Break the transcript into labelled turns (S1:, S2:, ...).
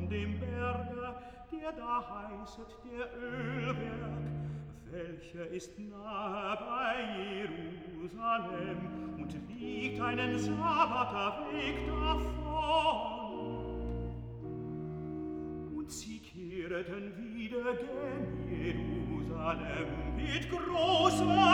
S1: dem Berge, der da heißet der Ölberg, welcher ist nahe bei Jerusalem und liegt einen Sabbater Weg davon. Und sie kehreten wieder gen Jerusalem mit großer